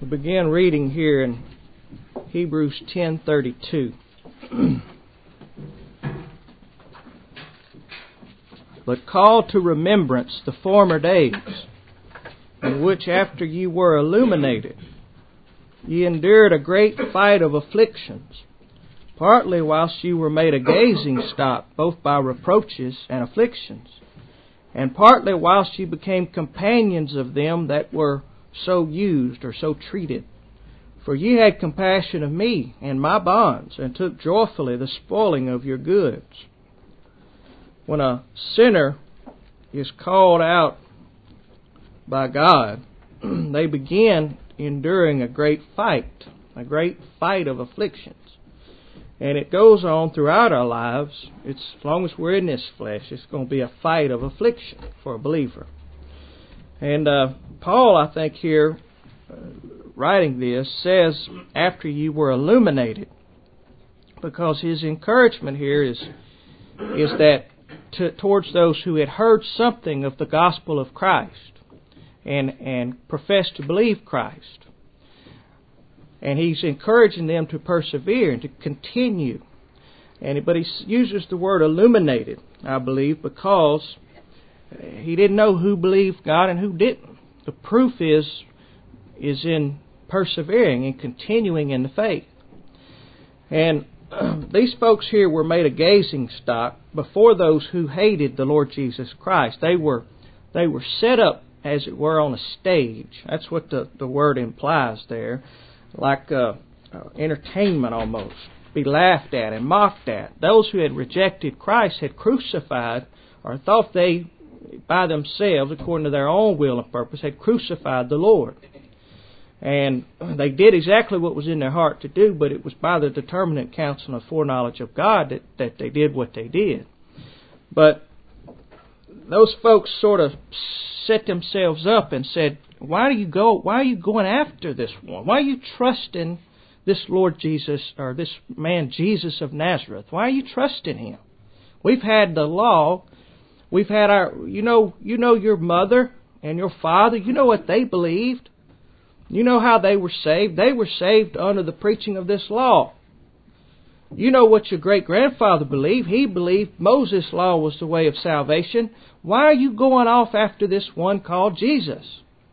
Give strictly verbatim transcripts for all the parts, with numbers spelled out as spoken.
We begin reading here in Hebrews ten thirty-two. But call to remembrance the former days, in which after ye were illuminated, ye endured a great fight of afflictions, partly whilst ye were made a gazing stock, both by reproaches and afflictions, and partly whilst ye became companions of them that were so used or so treated. For ye had compassion of me and my bonds, and took joyfully the spoiling of your goods. When a sinner is called out by God, they begin enduring a great fight, a great fight of afflictions. And it goes on throughout our lives. It's, as long as we're in this flesh, it's going to be a fight of affliction for a believer. And uh, Paul, I think here, uh, writing this, says, after you were illuminated, because his encouragement here is is that to, towards those who had heard something of the gospel of Christ and and professed to believe Christ. And he's encouraging them to persevere and to continue. And but he uses the word illuminated, I believe, because he didn't know who believed God and who didn't. The proof is is in persevering and continuing in the faith. And uh, these folks here were made a gazing stock before those who hated the Lord Jesus Christ. They were they were set up, as it were, on a stage. That's what the, the word implies there. Like uh, uh, entertainment almost. Be laughed at and mocked at. Those who had rejected Christ had crucified, or thought they, by themselves, according to their own will and purpose, had crucified the Lord. And they did exactly what was in their heart to do, but it was by the determinate counsel and foreknowledge of God that, that they did what they did. But those folks sort of set themselves up and said, Why do you go? Why are you going after this one? Why are you trusting this Lord Jesus, or this man Jesus of Nazareth? Why are you trusting him? We've had the law. We've had our. You know. You know your mother and your father. You know what they believed. You know how they were saved. They were saved under the preaching of this law. You know what your great grandfather believed. He believed Moses' law was the way of salvation. Why are you going off after this one called Jesus?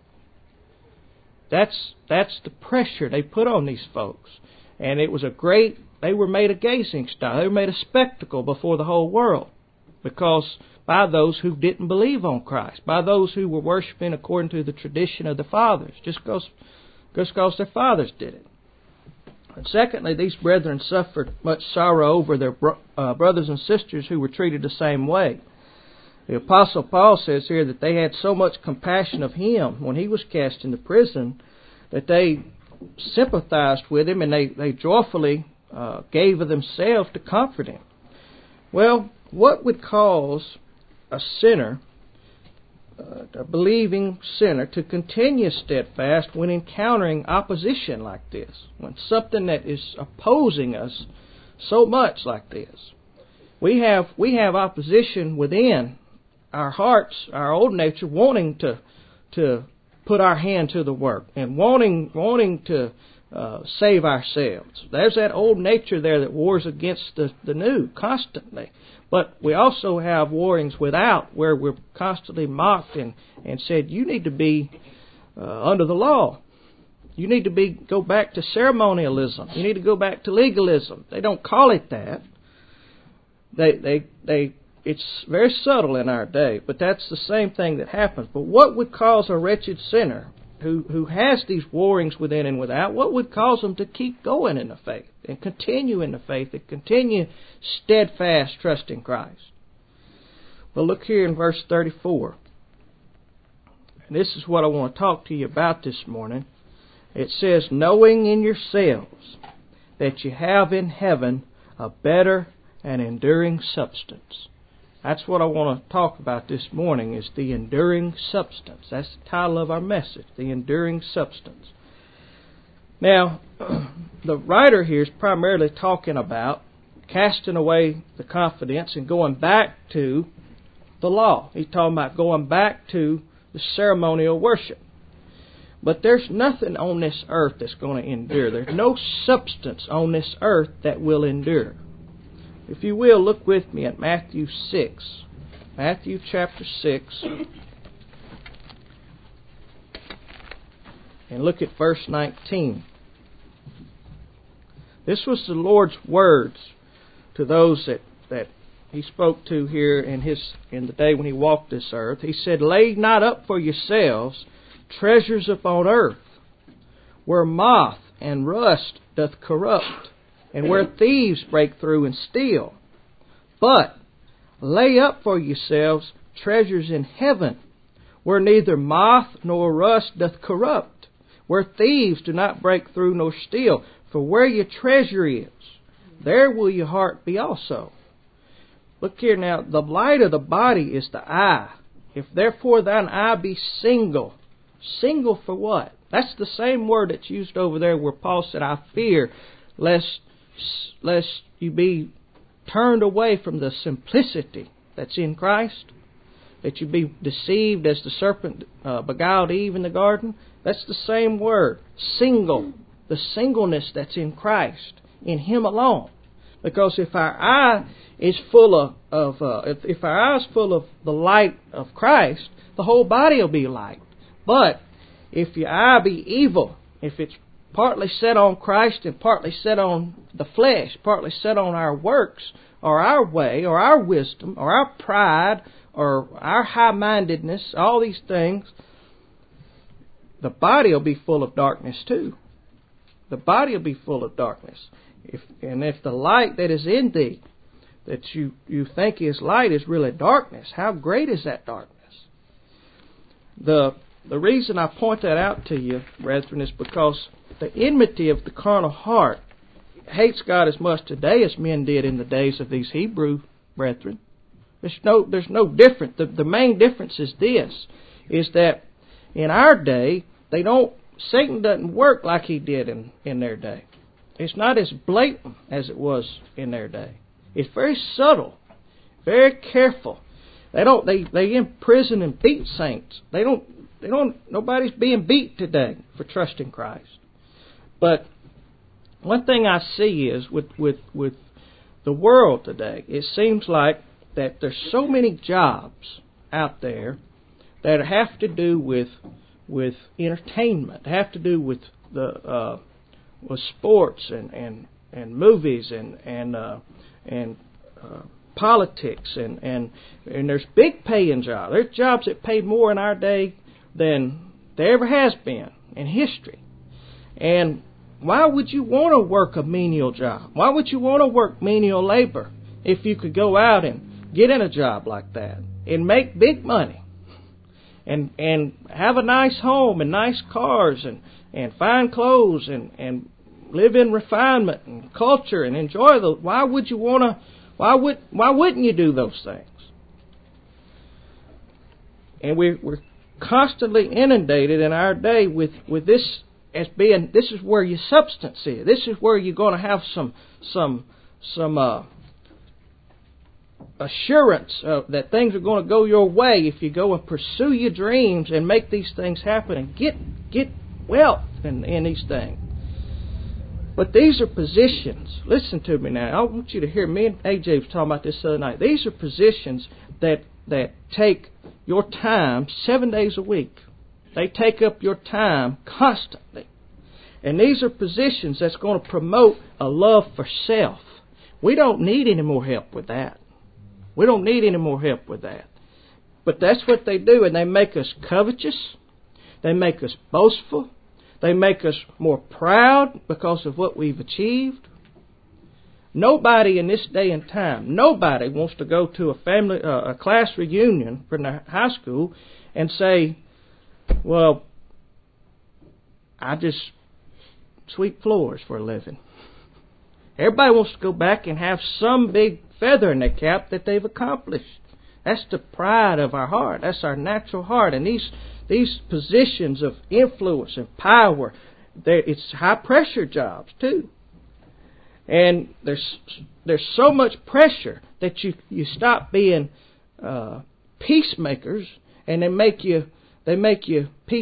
That's that's the pressure they put on these folks. And it was a great, they were made a gazing stock. They were made a spectacle before the whole world. Because by those who didn't believe on Christ. By those who were worshiping according to the tradition of the fathers. Just because just because their fathers did it. And secondly, these brethren suffered much sorrow over their bro- uh, brothers and sisters who were treated the same way. The Apostle Paul says here that they had so much compassion of him when he was cast into prison that they sympathized with him and they, they joyfully uh, gave of themselves to comfort him. Well, what would cause a sinner, uh, a believing sinner, to continue steadfast when encountering opposition like this? When something that is opposing us so much like this? We have we have opposition within our hearts, our old nature, wanting to to put our hand to the work and wanting wanting to uh, save ourselves. There's that old nature there that wars against the, the new constantly. But we also have warrings without, where we're constantly mocked and, and said, you need to be uh, under the law. You need to be go back to ceremonialism. You need to go back to legalism. They don't call it that. They they they. It's very subtle in our day, but that's the same thing that happens. But what would cause a wretched sinner who, who has these warrings within and without, what would cause them to keep going in the faith and continue in the faith and continue steadfast trusting Christ? Well, look here in verse thirty-four. And this is what I want to talk to you about this morning. It says, knowing in yourselves that you have in heaven a better and enduring substance. That's what I want to talk about this morning, is the enduring substance. That's the title of our message, the enduring substance. Now, the writer here is primarily talking about casting away the confidence and going back to the law. He's talking about going back to the ceremonial worship. But there's nothing on this earth that's going to endure. There's no substance on this earth that will endure. If you will, look with me at Matthew six. Matthew chapter six. And look at verse nineteen. This was the Lord's words to those that, that He spoke to here in his in the day when He walked this earth. He said, "Lay not up for yourselves treasures upon earth, where moth and rust doth corrupt, and where thieves break through and steal. But lay up for yourselves treasures in heaven, where neither moth nor rust doth corrupt, where thieves do not break through nor steal. For where your treasure is, there will your heart be also." Look here now, the light of the body is the eye. If therefore thine eye be single, single for what? That's the same word that's used over there where Paul said, "I fear lest, lest you be turned away from the simplicity that's in Christ, that you be deceived as the serpent uh, beguiled Eve in the garden." That's the same word, single. The singleness that's in Christ, in Him alone. Because if our eye is full of, of uh, if, if our eye is full of the light of Christ, the whole body will be light. But if your eye be evil, if it's partly set on Christ and partly set on the flesh, partly set on our works, or our way, or our wisdom, or our pride, or our high-mindedness, all these things, the body will be full of darkness too. The body will be full of darkness. If, and if the light that is in thee, that you, you think is light, is really darkness, how great is that darkness? The, the reason I point that out to you, brethren, is because the enmity of the carnal heart hates God as much today as men did in the days of these Hebrew brethren. There's no, there's no difference. The, the main difference is this, is that in our day, they don't Satan doesn't work like he did in, in their day. It's not as blatant as it was in their day. It's very subtle, very careful. They don't they, they imprison and beat saints. They don't they don't nobody's being beat today for trusting Christ. But one thing I see is with, with, with the world today, it seems like that there's so many jobs out there that have to do with with entertainment, have to do with the uh, with sports and, and, and movies and and uh, and uh, politics and, and and there's big paying jobs. There's jobs that pay more in our day than there ever has been in history. And why would you want to work a menial job? Why would you want to work menial labor if you could go out and get in a job like that and make big money? And and have a nice home and nice cars and, and fine clothes and, and live in refinement and culture and enjoy those. Why would you want to? Why would why wouldn't you do those things? And we we're constantly inundated in our day with, with this as being this is where your substance is. This is where you're going to have some some some. Uh, assurance uh, that things are going to go your way if you go and pursue your dreams and make these things happen and get get wealth in, in these things. But these are positions. Listen to me now. I want you to hear me and A J was talking about this the other night. These are positions that that take your time seven days a week. They take up your time constantly. And these are positions that's going to promote a love for self. We don't need any more help with that. We don't need any more help with that. But that's what they do, and they make us covetous. They make us boastful. They make us more proud because of what we've achieved. Nobody in this day and time, nobody wants to go to a family, uh, a class reunion from the high school and say, well, I just sweep floors for a living. Everybody wants to go back and have some big feather in their cap that they've accomplished. That's the pride of our heart. That's our natural heart. And these these positions of influence and power, it's high pressure jobs too. And there's there's so much pressure that you, you stop being uh, peacemakers, and they make you they make you peace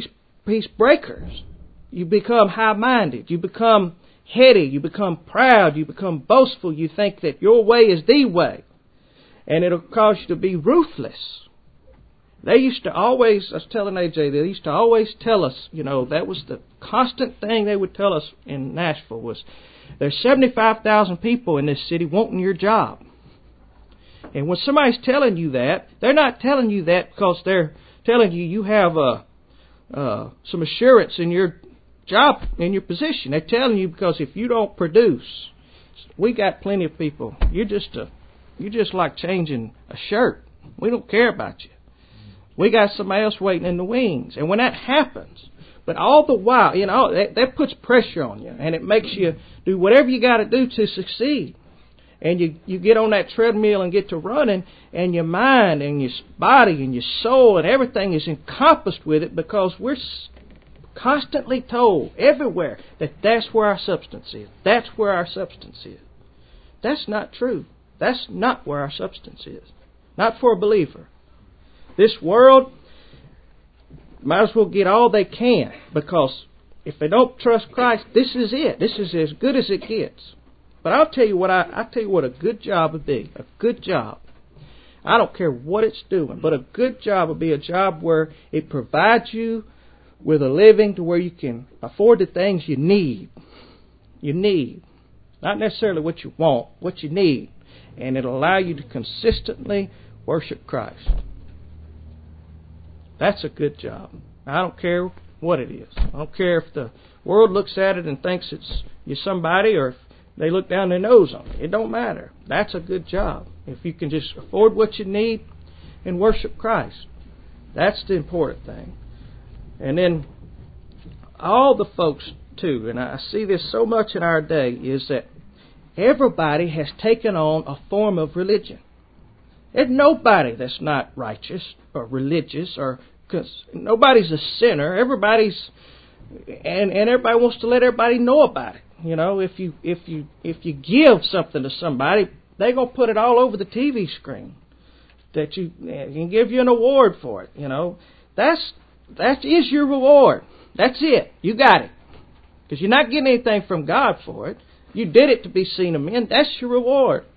peace breakers. You become high-minded. You become heady. You become proud. You become boastful. You think that your way is the way. And it'll cause you to be ruthless. They used to always, I was telling A J, they used to always tell us, you know, that was the constant thing they would tell us in Nashville was, there's seventy-five thousand people in this city wanting your job. And when somebody's telling you that, they're not telling you that because they're telling you you have a, uh, some assurance in your job, in your position. They're telling you because if you don't produce, we got plenty of people. You're just a, you're just like changing a shirt. We don't care about you. We got somebody else waiting in the wings. And when that happens, but all the while, you know, that, that puts pressure on you. And it makes you do whatever you got to do to succeed. And you, you get on that treadmill and get to running, and your mind and your body and your soul and everything is encompassed with it because we're constantly told everywhere that that's where our substance is. That's where our substance is. That's not true. That's not where our substance is. Not for a believer. This world might as well get all they can, because if they don't trust Christ, this is it. This is as good as it gets. But I'll tell you what I I'll tell you what a good job would be. A good job. I don't care what it's doing, but a good job would be a job where it provides you with a living to where you can afford the things you need. You need. Not necessarily what you want, what you need. And it'll allow you to consistently worship Christ. That's a good job. I don't care what it is. I don't care if the world looks at it and thinks it's you're somebody, or if they look down their nose on it. It don't matter. That's a good job. If you can just afford what you need and worship Christ. That's the important thing. And then all the folks, too, and I see this so much in our day, is that everybody has taken on a form of religion. There's nobody that's not righteous or religious, or cause nobody's a sinner. Everybody's, and, and everybody wants to let everybody know about it. You know, if you if you if you give something to somebody, they're gonna put it all over the T V screen. That you can give you an award for it. You know, that's that is your reward. That's it. You got it, because you're not getting anything from God for it. You did it to be seen of men. That's your reward.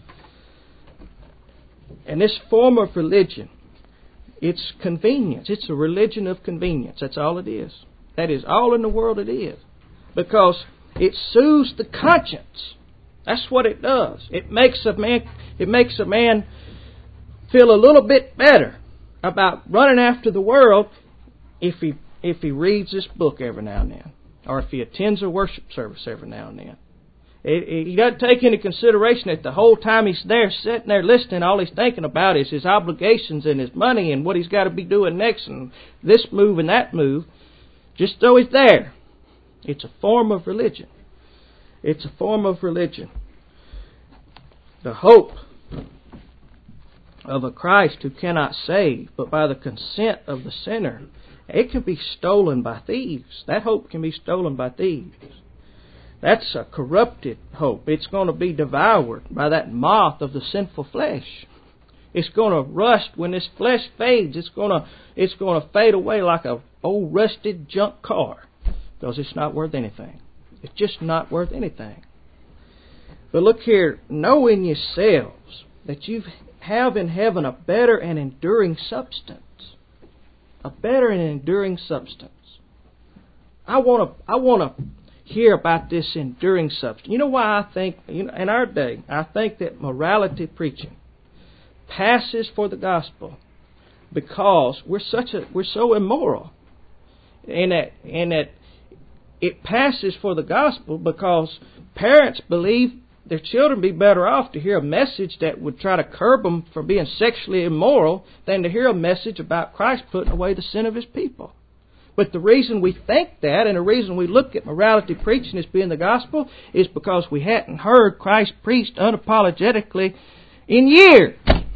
And this form of religion, it's convenience. It's a religion of convenience. That's all it is. That is all in the world it is. Because it soothes the conscience. That's what it does. It makes a man, it makes a man feel a little bit better about running after the world if he if he reads this book every now and then, or if he attends a worship service every now and then. It, it, he doesn't take into consideration that the whole time he's there, sitting there listening, all he's thinking about is his obligations and his money and what he's got to be doing next, and this move and that move, just so he's there. It's a form of religion. It's a form of religion. The hope of a Christ who cannot save, but by the consent of the sinner, it can be stolen by thieves. That hope can be stolen by thieves. That's a corrupted hope. It's going to be devoured by that moth of the sinful flesh. It's going to rust when this flesh fades. It's going to it's going to fade away like a old rusted junk car, because it's not worth anything. It's just not worth anything. But look here, know in yourselves that you have in heaven a better and enduring substance. A better and enduring substance. I want to I want to hear about this enduring substance. You know why I think, you know, in our day, I think that morality preaching passes for the gospel, because we're such a we're so immoral, and that and that it passes for the gospel because parents believe their children be better off to hear a message that would try to curb them from being sexually immoral than to hear a message about Christ putting away the sin of His people. But the reason we think that, and the reason we look at morality preaching as being the gospel, is because we hadn't heard Christ preached unapologetically in years.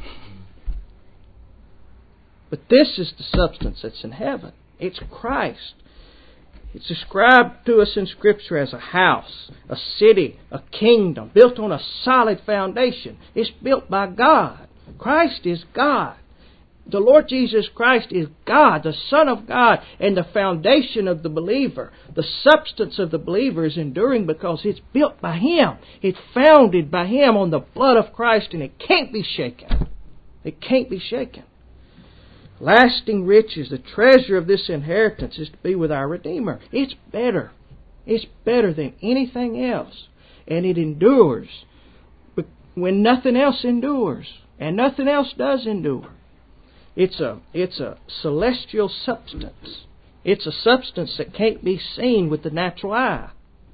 But this is the substance that's in heaven. It's Christ. It's described to us in Scripture as a house, a city, a kingdom, built on a solid foundation. It's built by God. Christ is God. The Lord Jesus Christ is God, the Son of God, and the foundation of the believer. The substance of the believer is enduring because it's built by Him. It's founded by Him on the blood of Christ, and it can't be shaken. It can't be shaken. Lasting riches, the treasure of this inheritance is to be with our Redeemer. It's better. It's better than anything else. And it endures when nothing else endures. And nothing else does endure. It's a, it's a celestial substance. It's a substance that can't be seen with the natural eye.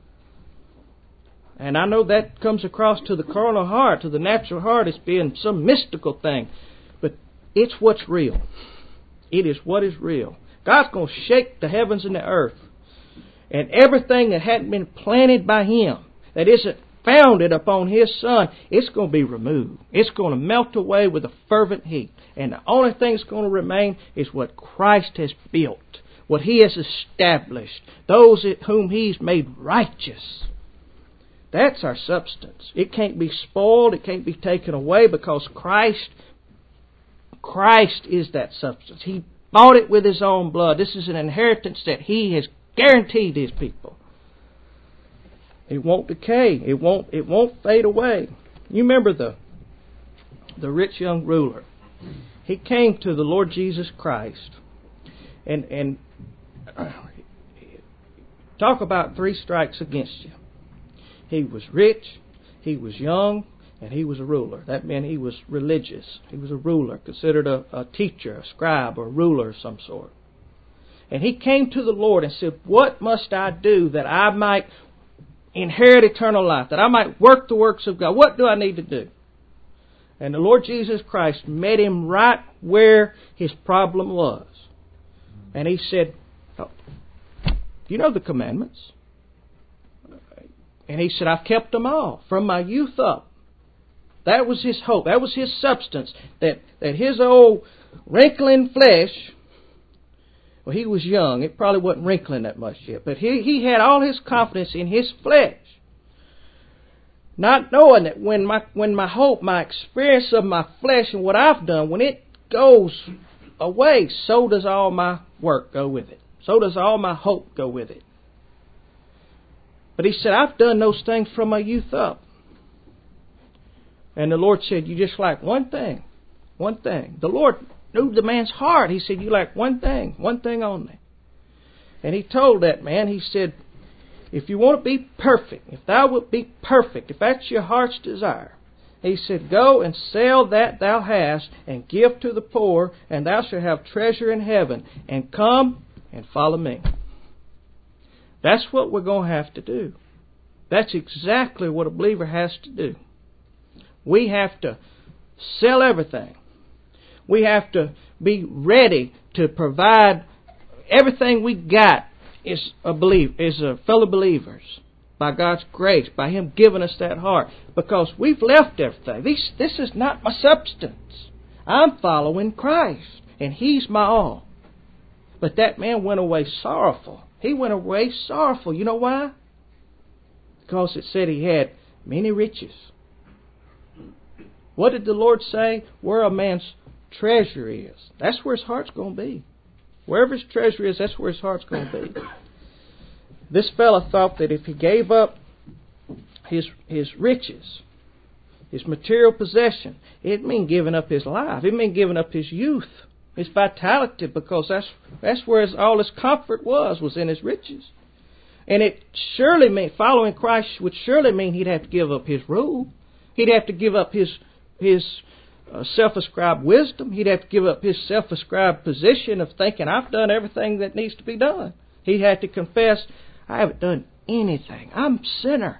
And I know that comes across to the carnal heart, to the natural heart, as being some mystical thing. But it's what's real. It is what is real. God's going to shake the heavens and the earth. And everything that hadn't been planted by Him, that isn't founded upon His Son, it's going to be removed. It's going to melt away with a fervent heat. And the only thing that's going to remain is what Christ has built, what He has established, those whom He's made righteous. That's our substance. It can't be spoiled. It can't be taken away because Christ, Christ is that substance. He bought it with His own blood. This is an inheritance that He has guaranteed His people. It won't decay. It won't. It won't fade away. You remember the the rich young ruler. He came to the Lord Jesus Christ, and and uh, talk about three strikes against you. He was rich, he was young, and he was a ruler. That meant he was religious. He was a ruler, considered a, a teacher, a scribe, or a ruler of some sort. And he came to the Lord and said, "What must I do that I might inherit eternal life, that I might work the works of God? What do I need to do?" And the Lord Jesus Christ met him right where his problem was. And He said, "Oh, you know the commandments." And he said, "I've kept them all from my youth up." That was his hope. That was his substance. That, that his old wrinkling flesh, well, he was young. It probably wasn't wrinkling that much yet. But he, he had all his confidence in his flesh. Not knowing that when my when my hope, my experience of my flesh and what I've done, when it goes away, so does all my work go with it. So does all my hope go with it. But he said, "I've done those things from my youth up." And the Lord said, "You just lack one thing. One thing." The Lord knew the man's heart. He said, "You lack one thing. One thing only." And He told that man, He said, "If you want to be perfect, if thou wilt be perfect, if that's your heart's desire," He said, "go and sell that thou hast and give to the poor, and thou shalt have treasure in heaven. And come and follow me." That's what we're going to have to do. That's exactly what a believer has to do. We have to sell everything. We have to be ready to provide everything we got is a believe is a fellow believers by God's grace, by Him giving us that heart, because we've left everything. This this is not my substance. I'm following Christ, and He's my all. But that man went away sorrowful. He went away sorrowful. You know why? Because it said he had many riches. What did the Lord say? Where a man's treasure is, that's where his heart's going to be. Wherever his treasure is, that's where his heart's going to be. This fellow thought that if he gave up his his riches, his material possession, it meant giving up his life. It meant giving up his youth, his vitality, because that's that's where his, all his comfort was, was in his riches. And it surely meant, following Christ would surely mean he'd have to give up his rule. He'd have to give up his his uh, self-ascribed wisdom. He'd have to give up his self-ascribed position of thinking, I've done everything that needs to be done. He had to confess, I haven't done anything. I'm a sinner.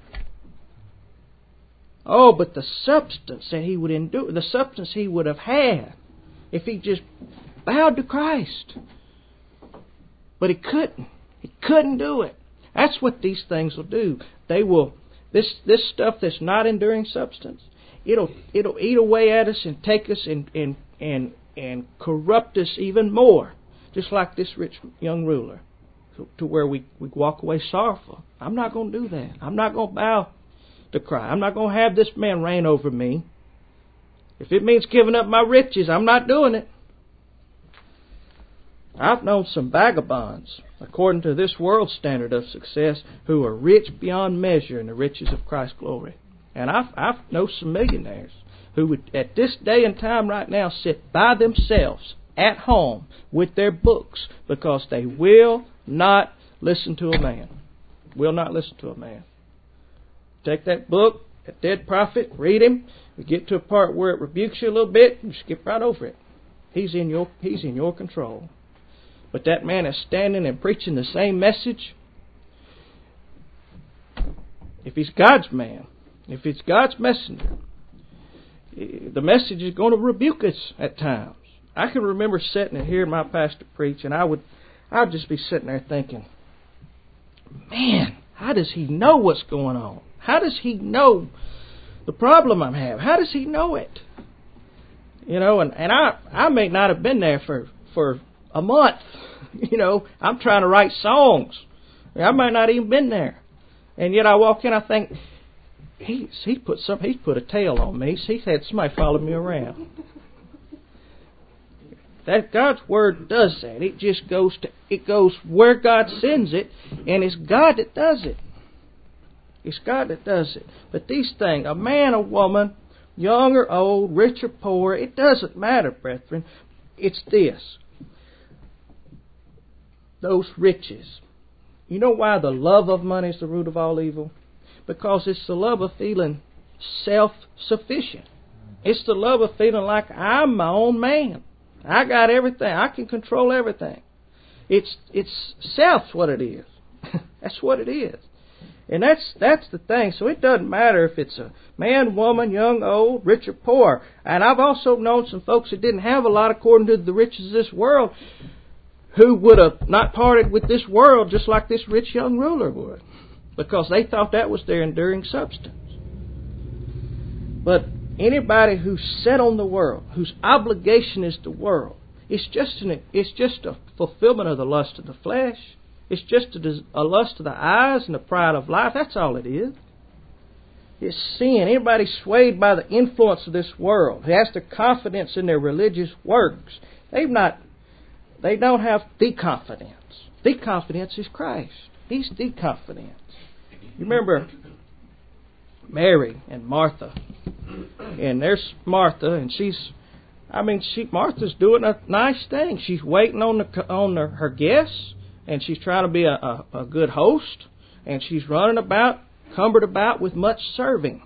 Oh, but the substance that he would endure, the substance he would have had if he just bowed to Christ. But he couldn't. He couldn't do it. That's what these things will do. They will, this this stuff that's not enduring substance, it'll it'll eat away at us and take us and and and, and corrupt us even more. Just like this rich young ruler, to, to where we, we walk away sorrowful. I'm not going to do that. I'm not going to bow to Christ. I'm not going to have this man reign over me. If it means giving up my riches, I'm not doing it. I've known some vagabonds, according to this world standard of success, who are rich beyond measure in the riches of Christ's glory. And I've, I've known some millionaires who would, at this day and time right now, sit by themselves at home with their books because they will not listen to a man. Will not listen to a man. Take that book, that dead prophet, read him. You get to a part where it rebukes you a little bit, you skip right over it. He's in your, he's in your control. But that man is standing and preaching the same message. If he's God's man, if it's God's messenger, the message is going to rebuke us at times. I can remember sitting and hearing my pastor preach, and I would, I'd just be sitting there thinking, man, how does he know what's going on? How does he know the problem I'm having? How does he know it? You know, and, and I, I may not have been there for, for a month. You know, I'm trying to write songs. I might not even been there. And yet I walk in, I think, he's, he put some, he's put a tail on me. He's had somebody follow me around. That God's Word does that. It just goes to, it goes where God sends it, and it's God that does it. It's God that does it. But these things, a man, a woman, young or old, rich or poor, it doesn't matter, brethren. It's this. Those riches. You know why the love of money is the root of all evil? Because it's the love of feeling self-sufficient. It's the love of feeling like I'm my own man. I got everything. I can control everything. It's it's self's what it is. That's what it is. And that's that's the thing. So it doesn't matter if it's a man, woman, young, old, rich or poor. And I've also known some folks that didn't have a lot according to the riches of this world, who would have not parted with this world just like this rich young ruler would, because they thought that was their enduring substance. But anybody who's set on the world, whose obligation is the world, it's just an, it's just a fulfillment of the lust of the flesh. It's just a, a lust of the eyes and the pride of life. That's all it is. It's sin. Anybody swayed by the influence of this world, who has their confidence in their religious works, they've not, they don't have the confidence. The confidence is Christ. He's the confidence. You remember Mary and Martha. And there's Martha, and she's, I mean, she Martha's doing a nice thing. She's waiting on the on the, her guests, and she's trying to be a, a, a good host, and she's running about, cumbered about with much serving.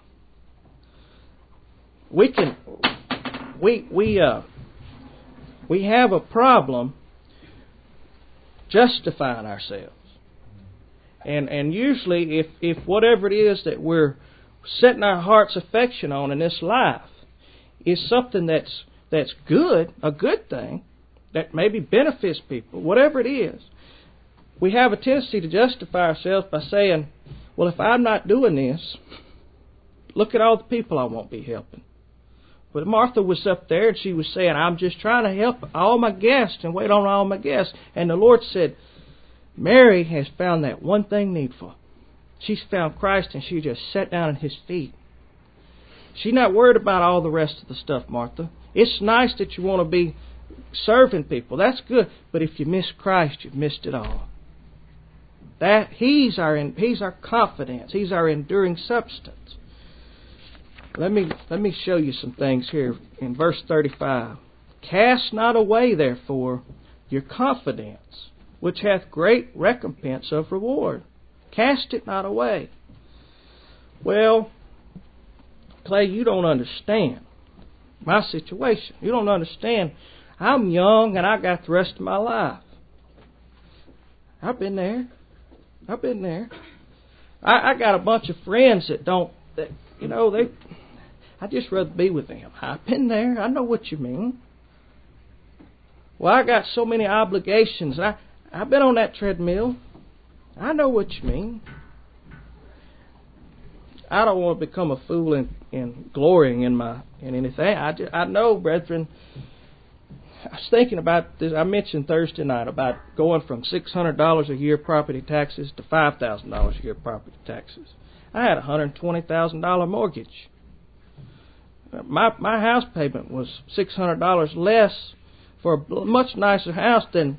We can, we we uh, we have a problem justifying ourselves, and and usually if if whatever it is that we're setting our heart's affection on in this life is something that's that's good, a good thing, that maybe benefits people, whatever it is, we have a tendency to justify ourselves by saying, well, if I'm not doing this, look at all the people I won't be helping. But Martha was up there and she was saying, I'm just trying to help all my guests and wait on all my guests. And the Lord said, Mary has found that one thing needful. She's found Christ, and she just sat down at His feet. She's not worried about all the rest of the stuff, Martha. It's nice that you want to be serving people. That's good. But if you miss Christ, you've missed it all. That He's our He's our confidence. He's our enduring substance. Let me let me show you some things here in verse thirty-five. Cast not away, therefore, your confidence, which hath great recompense of reward. Cast it not away. Well, Clay, you don't understand my situation. You don't understand. I'm young and I got the rest of my life. I've been there. I've been there. I, I got a bunch of friends that don't, that, you know, they. I just rather be with them. I've been there. I know what you mean. Well, I got so many obligations. I, I've been on that treadmill. I know what you mean. I don't want to become a fool in, in glorying in my in anything. I, just, I know, brethren. I was thinking about this. I mentioned Thursday night about going from six hundred dollars a year property taxes to five thousand dollars a year property taxes. I had a one hundred twenty thousand dollars mortgage. My my house payment was six hundred dollars less for a much nicer house than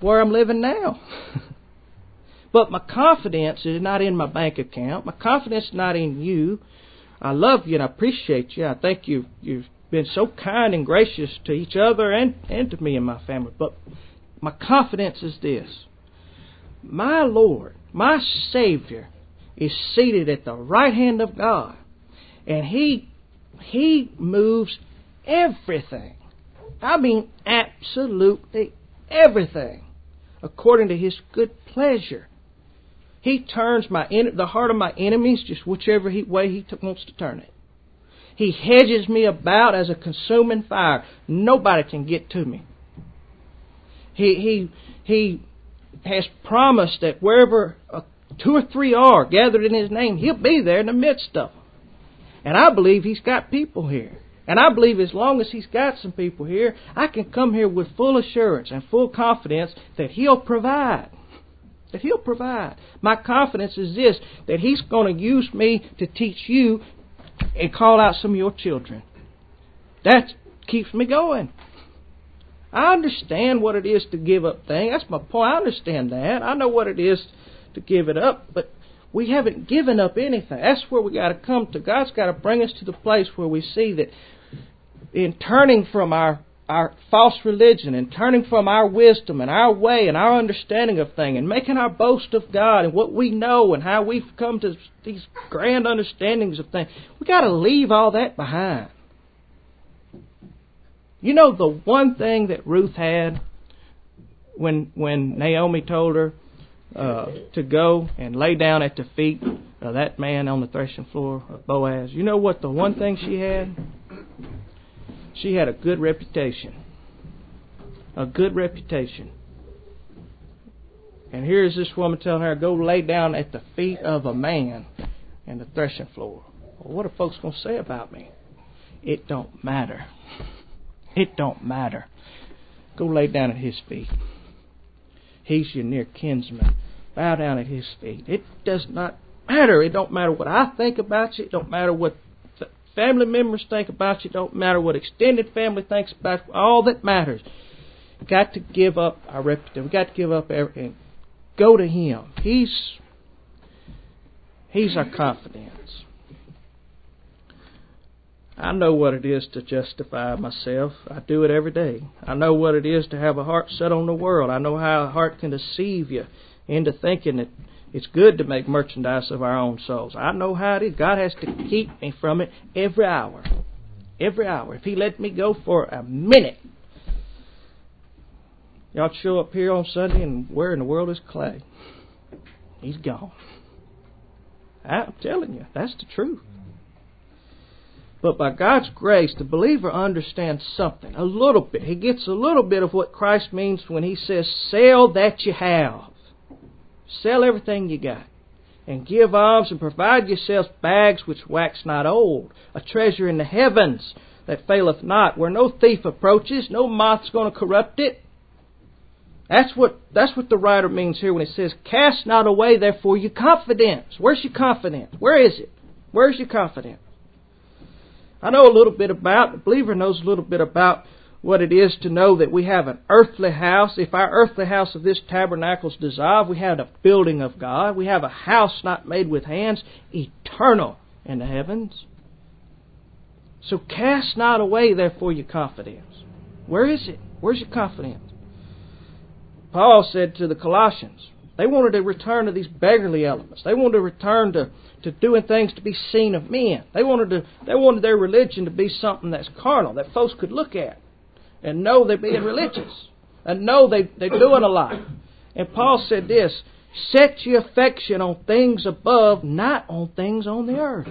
where I'm living now. But my confidence is not in my bank account. My confidence is not in you. I love you and I appreciate you. I think you, you've been so kind and gracious to each other and, and to me and my family. But my confidence is this. My Lord, my Savior, is seated at the right hand of God. And He, He moves everything. I mean absolutely everything according to His good pleasure. He turns my the heart of my enemies just whichever he, way He t- wants to turn it. He hedges me about as a consuming fire. Nobody can get to me. He he he has promised that wherever uh, two or three are gathered in His name, He'll be there in the midst of them. And I believe He's got people here. And I believe as long as He's got some people here, I can come here with full assurance and full confidence that He'll provide. That He'll provide. My confidence is this, that He's going to use me to teach you and call out some of your children. That keeps me going. I understand what it is to give up things. That's my point. I understand that. I know what it is to give it up, but we haven't given up anything. That's where we got to come to. God's got to bring us to the place where we see that in turning from our our false religion and turning from our wisdom and our way and our understanding of things and making our boast of God and what we know and how we've come to these grand understandings of things, we got to leave all that behind. You know the one thing that Ruth had when when Naomi told her uh, to go and lay down at the feet of that man on the threshing floor of Boaz, you know what the one thing she had? She had a good reputation. A good reputation. And here's this woman telling her, go lay down at the feet of a man in the threshing floor. Well, what are folks going to say about me? It don't matter. It don't matter. Go lay down at his feet. He's your near kinsman. Bow down at his feet. It does not matter. It don't matter what I think about you. It don't matter what family members think about you. It don't matter what extended family thinks about you. All that matters. We've got to give up our reputation. We've got to give up everything. Go to Him. He's He's our confidence. I know what it is to justify myself. I do it every day. I know what it is to have a heart set on the world. I know how a heart can deceive you into thinking that it's good to make merchandise of our own souls. I know how it is. God has to keep me from it every hour. Every hour. If He let me go for a minute, y'all show up here on Sunday and where in the world is Clay? He's gone. I'm telling you, that's the truth. But by God's grace, the believer understands something, a little bit. He gets a little bit of what Christ means when He says, sell that you have. Sell everything you got, and give alms, and provide yourselves bags which wax not old, a treasure in the heavens that faileth not, where no thief approaches, no moth's going to corrupt it. That's what that's what the writer means here when he says, cast not away therefore your confidence. Where's your confidence? Where is it? Where's your confidence? I know a little bit about, the believer knows a little bit about what it is to know that we have an earthly house. If our earthly house of this tabernacle is dissolved, we have a building of God. We have a house not made with hands, eternal in the heavens. So cast not away therefore your confidence. Where is it? Where's your confidence? Paul said to the Colossians, they wanted to return to these beggarly elements. They wanted to return to, to doing things to be seen of men. They wanted to they wanted their religion to be something that's carnal, that folks could look at and know they're being religious, and know they, they're doing a lot. And Paul said this, set your affection on things above, not on things on the earth.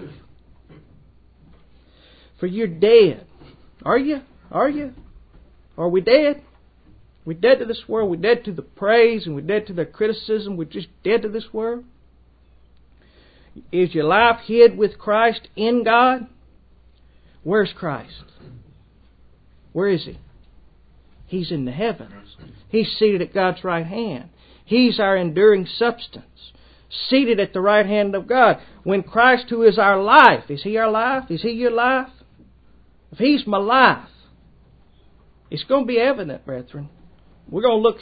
For you're dead. Are you? Are you? Are we dead? We're dead to this world. We're dead to the praise, and we're dead to their criticism. We're just dead to this world. Is your life hid with Christ in God? Where's Christ? Where is He? He's in the heavens. He's seated at God's right hand. He's our enduring substance, seated at the right hand of God. When Christ, who is our life, is He our life? Is He your life? If He's my life, it's going to be evident, brethren. We're going to look here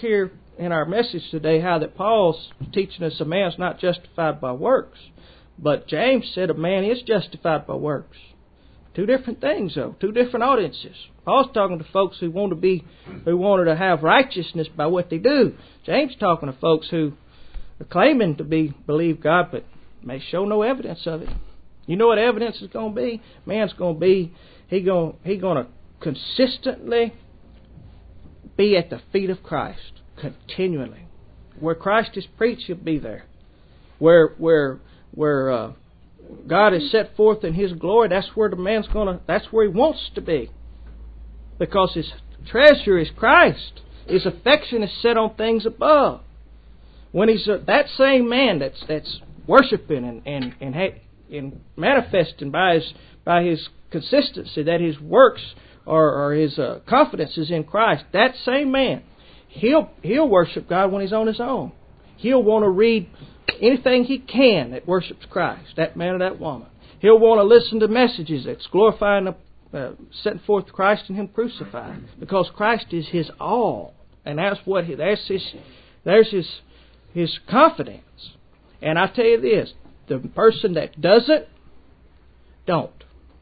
in our message today how that Paul's teaching us a man's not justified by works, but James said a man is justified by works. Two different things, though. Two different audiences. Paul's talking to folks who want to be, who wanted to have righteousness by what they do. James talking to folks who are claiming to be believe God, but may show no evidence of it. You know what evidence is going to be? Man's going to be he going he going to consistently be at the feet of Christ continually. Where Christ is preached, he'll be there. Where where where uh, God is set forth in His glory, that's where the man's going to. That's where he wants to be, because his treasure is Christ. His affection is set on things above. When he's uh, that same man that's that's worshiping and and and, ha- and manifesting by his by his consistency that his works or, or his uh, confidence is in Christ. That same man, he'll he'll worship God when he's on his own. He'll want to read anything he can that worships Christ, that man or that woman. He'll want to listen to messages that's glorifying, the, uh, setting forth Christ and Him crucified, because Christ is his all, and that's what he, there's his, there's his, his confidence. And I tell you this: the person that doesn't, don't.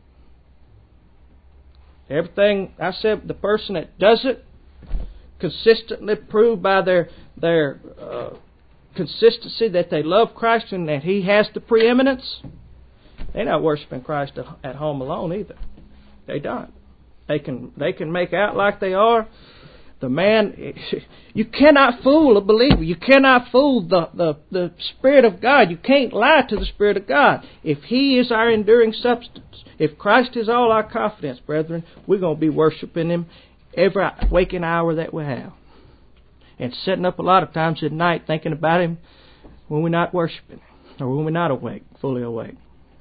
Everything I said, the person that doesn't consistently prove by their their uh, consistency that they love Christ and that He has the preeminence, they're not worshiping Christ at home alone either. They don't. They can they can make out like they are. The man, you cannot fool a believer. You cannot fool the, the, the Spirit of God. You can't lie to the Spirit of God. If He is our enduring substance, if Christ is all our confidence, brethren, we're going to be worshiping Him every waking hour that we have. And sitting up a lot of times at night thinking about Him when we're not worshiping Him, or when we're not awake, fully awake.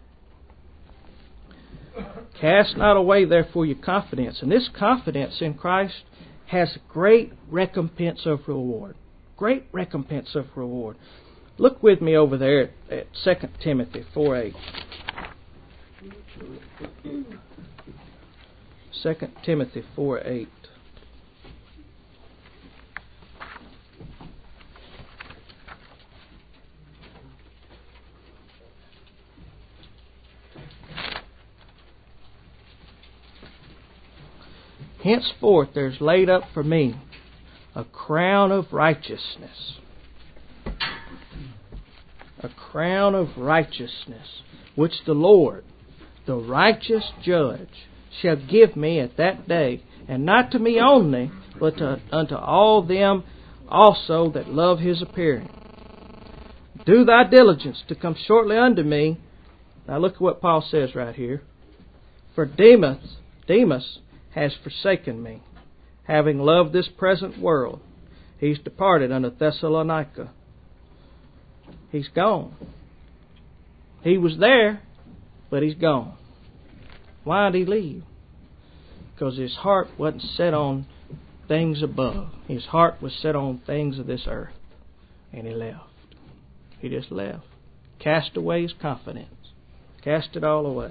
Cast not away therefore your confidence. And this confidence in Christ has great recompense of reward. Great recompense of reward. Look with me over there at, at Second Timothy four eight. Second Timothy four eight. Henceforth there's laid up for me a crown of righteousness. A crown of righteousness, which the Lord, the righteous judge, shall give me at that day, and not to me only, but to, unto all them also that love His appearing. Do thy diligence to come shortly unto me. Now look at what Paul says right here. For Demas, Demas has forsaken me, having loved this present world. He's departed unto Thessalonica. He's gone. He was there, but he's gone. Why did he leave? Because his heart wasn't set on things above. His heart was set on things of this earth. And he left. He just left. Cast away his confidence. Cast it all away.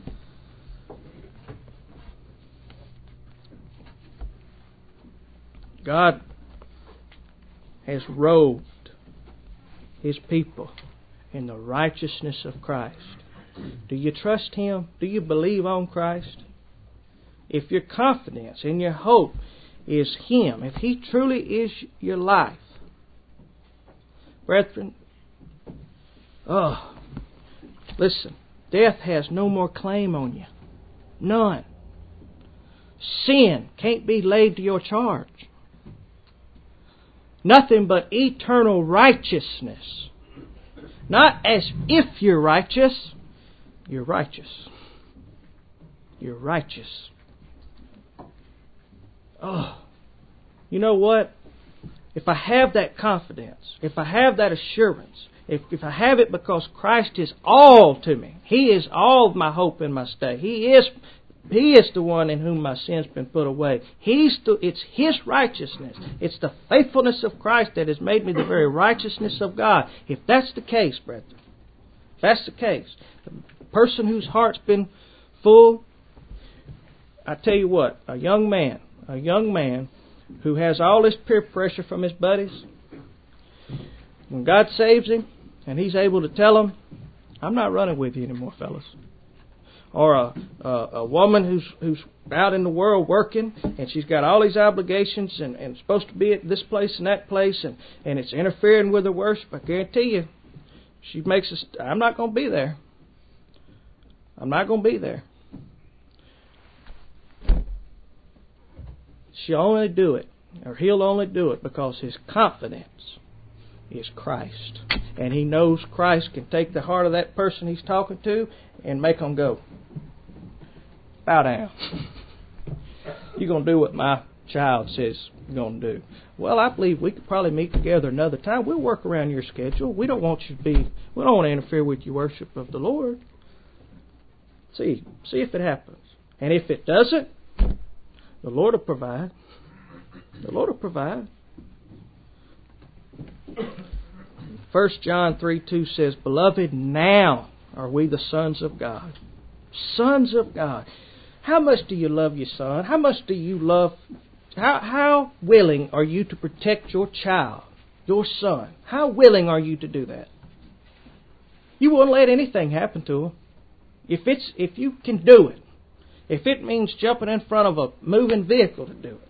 God has robed His people in the righteousness of Christ. Do you trust Him? Do you believe on Christ? If your confidence and your hope is Him, if He truly is your life, brethren, oh, listen, death has no more claim on you. None. Sin can't be laid to your charge. Nothing but eternal righteousness. Not as if you're righteous. You're righteous. You're righteous. Oh, you know what? If I have that confidence, if I have that assurance, if, if I have it because Christ is all to me, He is all of my hope and my stay. He is He is the one in whom my sin's been put away. He's the, it's His righteousness. It's the faithfulness of Christ that has made me the very righteousness of God. If that's the case, brethren, if that's the case, the person whose heart's been full, I tell you what, a young man, a young man who has all this peer pressure from his buddies, when God saves him and he's able to tell them, I'm not running with you anymore, fellas. Or a, a, a woman who's who's out in the world working, and she's got all these obligations and, and supposed to be at this place and that place, and, and it's interfering with her worship. I guarantee you, she makes us. I'm not going to be there. I'm not going to be there. She'll only do it, or he'll only do it because his confidence is Christ. And he knows Christ can take the heart of that person he's talking to and make them go, bow down. You're going to do what my child says you're going to do. Well, I believe we could probably meet together another time. We'll work around your schedule. We don't want you to be, we don't want to interfere with your worship of the Lord. See, see if it happens. And if it doesn't, the Lord will provide. The Lord will provide. First John three two says, Beloved, now are we the sons of God. Sons of God. How much do you love your son? How much do you love... How, how willing are you to protect your child, your son? How willing are you to do that? You won't let anything happen to him. If it's if you can do it. If it means jumping in front of a moving vehicle to do it.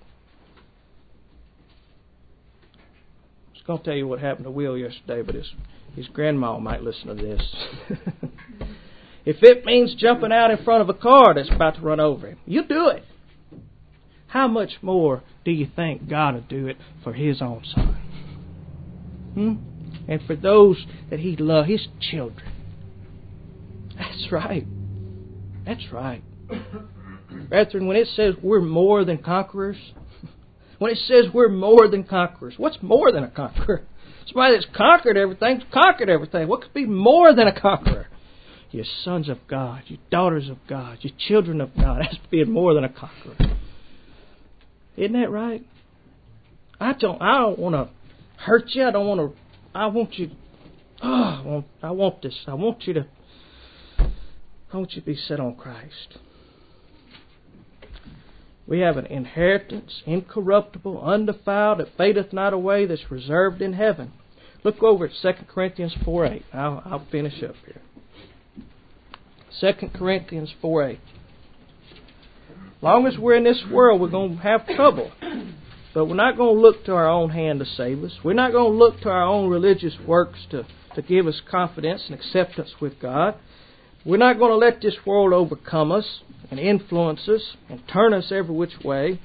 I was going to tell you what happened to Will yesterday, but his, his grandma might listen to this. If it means jumping out in front of a car that's about to run over him, you do it. How much more do you think God will do it for His own Son? Hmm? And for those that He loves, His children. That's right. That's right. Brethren, when it says we're more than conquerors, when it says we're more than conquerors, what's more than a conqueror? Somebody that's conquered everything, conquered everything. What could be more than a conqueror? You're sons of God, you daughters of God, you children of God. That's being more than a conqueror. Isn't that right? I don't. I don't want to hurt you. I don't want to. I want you. Oh, I want. I want this. I want you to. I want you to be set on Christ. We have an inheritance, incorruptible, undefiled, that fadeth not away, that's reserved in heaven. Look over at Second Corinthians four eight. I'll, I'll finish up here. Second Corinthians four eight. As long as we're in this world, we're going to have trouble. But we're not going to look to our own hand to save us. We're not going to look to our own religious works to, to give us confidence and acceptance with God. We're not going to let this world overcome us and influence us and turn us every which way.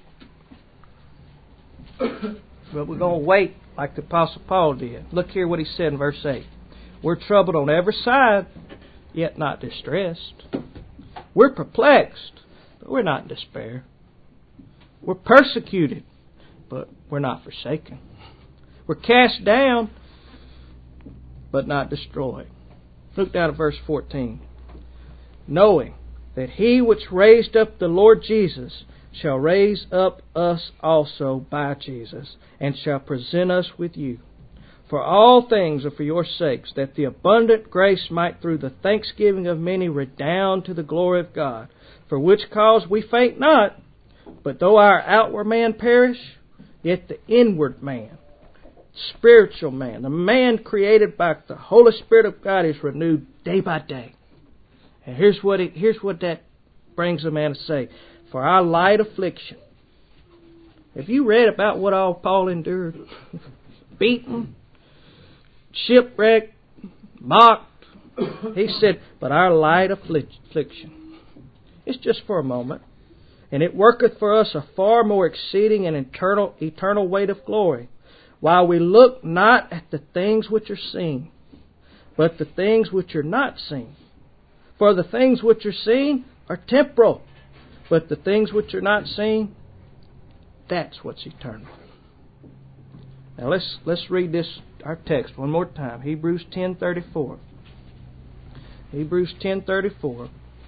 But we're going to wait like the Apostle Paul did. Look here what he said in verse eight. We're troubled on every side, yet not distressed. We're perplexed, but we're not in despair. We're persecuted, but we're not forsaken. We're cast down, but not destroyed. Look down at verse fourteen. Knowing that He which raised up the Lord Jesus shall raise up us also by Jesus, and shall present us with you. For all things are for your sakes, that the abundant grace might through the thanksgiving of many redound to the glory of God. For which cause we faint not, but though our outward man perish, yet the inward man, spiritual man, the man created by the Holy Spirit of God, is renewed day by day. And here's what it, here's what that brings a man to say. For our light affliction. Have you read about what all Paul endured? Beaten, shipwrecked, mocked. He said, but our light affliction. It's just for a moment. And it worketh for us a far more exceeding and eternal, eternal weight of glory, while we look not at the things which are seen, but the things which are not seen. For the things which are seen are temporal, but the things which are not seen, that's what's eternal. Now let's let's read this our text one more time. Hebrews ten thirty four. Hebrews ten thirty four.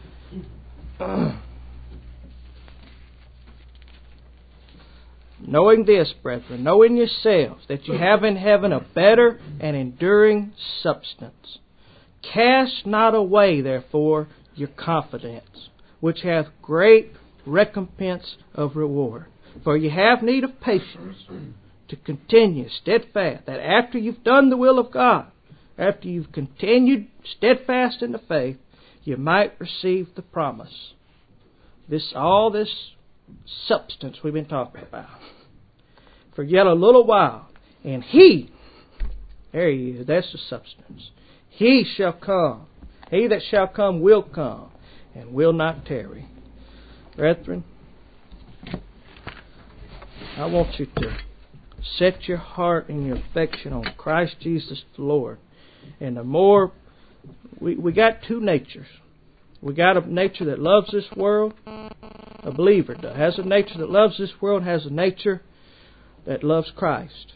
Knowing this, brethren, knowing yourselves that you have in heaven a better and enduring substance. Cast not away, therefore, your confidence, which hath great recompense of reward. For you have need of patience to continue steadfast, that after you've done the will of God, after you've continued steadfast in the faith, you might receive the promise. This, all this substance we've been talking about. For yet a little while, and He, there He is, that's the substance. He shall come. He that shall come will come, and will not tarry. Brethren, I want you to set your heart and your affection on Christ Jesus the Lord. And the more, we, we got two natures. We got a nature that loves this world. A believer does. Has a nature that loves this world, has a nature that loves Christ.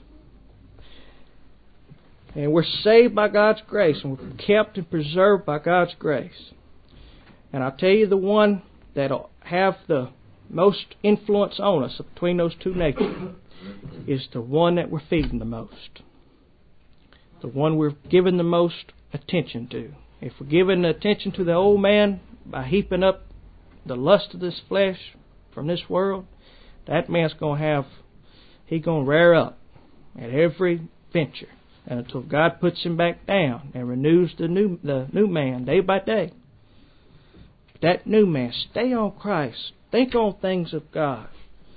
And we're saved by God's grace, and we're kept and preserved by God's grace. And I'll tell you the one that'll have the most influence on us between those two natures is the one that we're feeding the most. The one we're giving the most attention to. If we're giving attention to the old man by heaping up the lust of this flesh from this world, that man's going to have, he's going to rear up at every venture. And until God puts him back down and renews the new the new man day by day. That new man, stay on Christ. Think on things of God.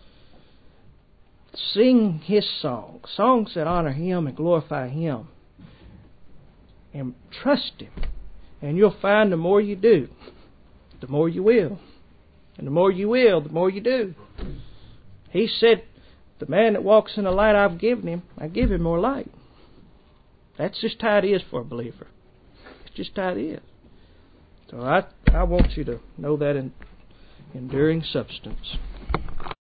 Sing His songs, songs that honor Him and glorify Him. And trust Him. And you'll find the more you do, the more you will. And the more you will, the more you do. He said, the man that walks in the light I've given him, I give him more light. That's just how it is for a believer. It's just how it is. So I, I want you to know that in enduring substance.